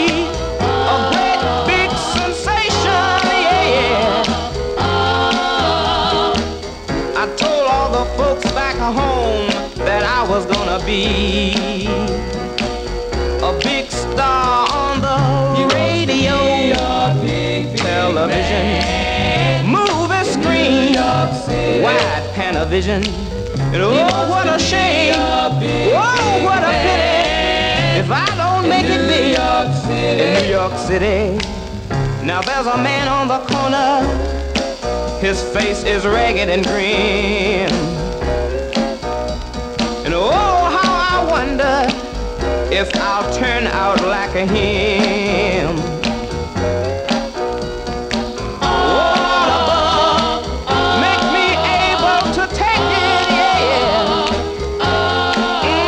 a great big sensation, yeah. I told all the folks back home that I was gonna be a big star on the radio, television, movie screen, wide Panavision. And oh, what a shame, oh, what a pity, if I don't make it big in New York City. Now there's a man on the corner, his face is ragged and grim. And oh, how I wonder if I'll turn out like him.